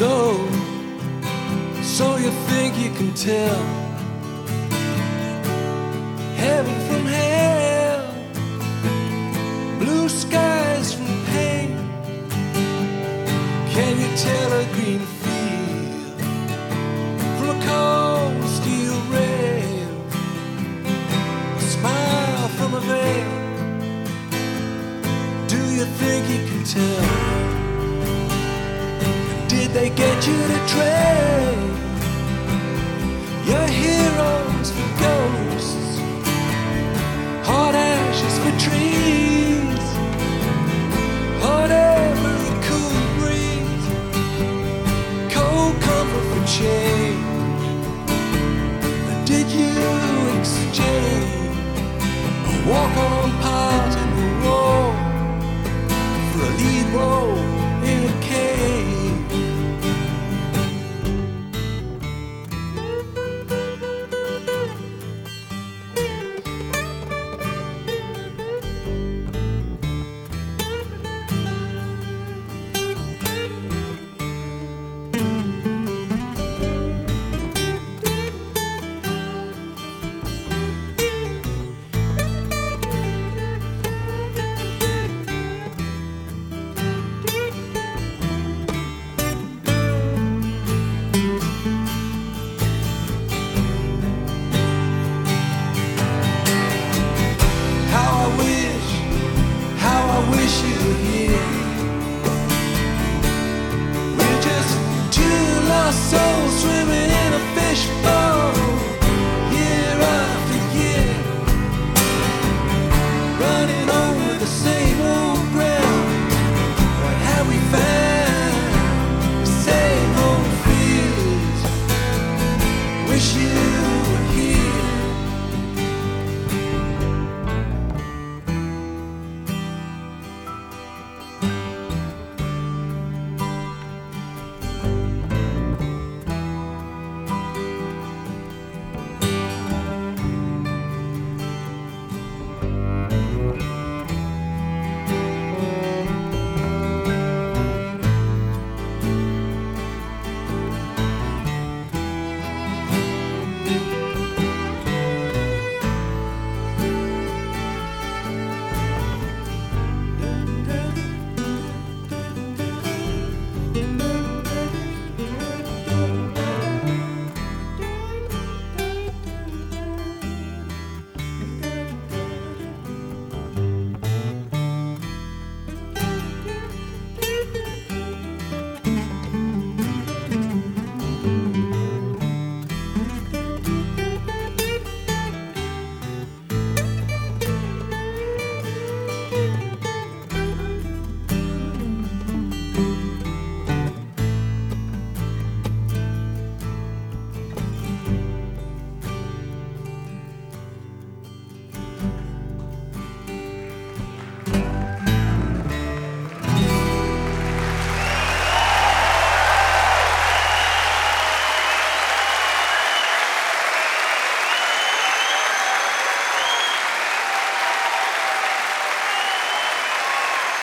So you think you can tell heaven from hell, blue skies from pain? Can you tell a green field from a cold steel rail, a smile from a veil? Do you think you can tell? Did they get you to trade your heroes for ghosts, hot ashes for trees, whatever a cool breeze, cold comfort for change? Did you exchange a walk-on part in the wall for a lead role